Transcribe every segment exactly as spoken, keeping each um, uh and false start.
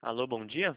Alô, bom dia?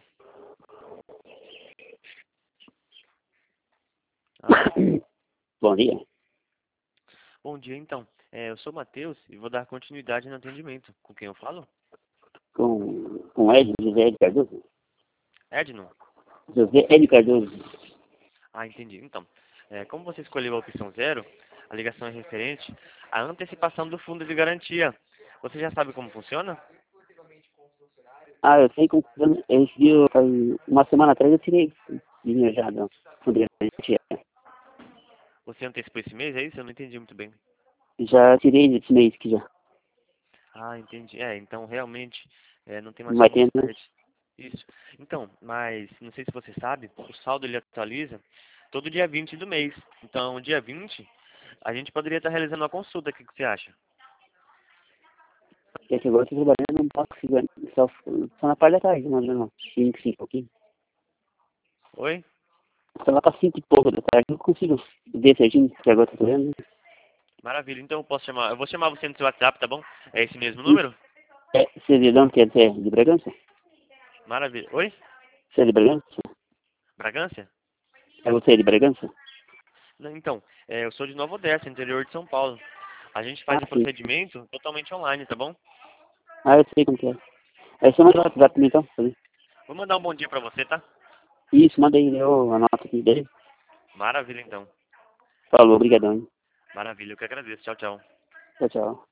Alô? Bom dia. Bom dia, então. É, eu sou o Matheus e vou dar continuidade no atendimento. Com quem eu falo? Com, com Ed, José Ed Cardoso. Edno? José Ed Cardoso. Ah, entendi. Então, é, como você escolheu a opção zero, a ligação é referente à antecipação do fundo de garantia. Você já sabe como funciona? Ah, eu sei como esse dia, eu- faz uma semana atrás eu tirei dinheiro já da fundo de garantia. Você antecipou esse mês, é isso? Eu não entendi muito bem. Já tirei esse mês que já. Ah, entendi. É, então realmente é, não tem mais Não vai como ter, você né? fazer isso. Então, mas não sei se você sabe, o saldo ele atualiza todo dia vinte do mês. Então, dia vinte, a gente poderia estar realizando uma consulta. O que que você acha? Porque que agora eu tô trabalhando, não posso conseguir, só, só na parte da tarde, mais ou menos, cinco, cinco, pouquinho. Oi? Só lá pra cinco e pouco da tarde eu não consigo ver certinho, porque agora eu tô trabalhando. Maravilha. Então eu posso chamar. Eu vou chamar você no seu WhatsApp, tá bom? É esse mesmo Isso. número? É, você é de onde quer dizer? De Bragança? Maravilha. Oi? Você é de Bragança? Bragança? É você de Bragança? Não, então, é, eu sou de Nova Odessa, interior de São Paulo. A gente Ah, faz o sim. procedimento totalmente online, tá bom? Ah, eu sei como que é. É só mandar o WhatsApp pra mim, então. Tá bem? Vou mandar um bom dia pra você, tá? Isso, manda aí, eu anoto aqui dele. Maravilha, então. Falou, obrigadão. Maravilha, eu que agradeço. Tchau, tchau. Tchau, tchau.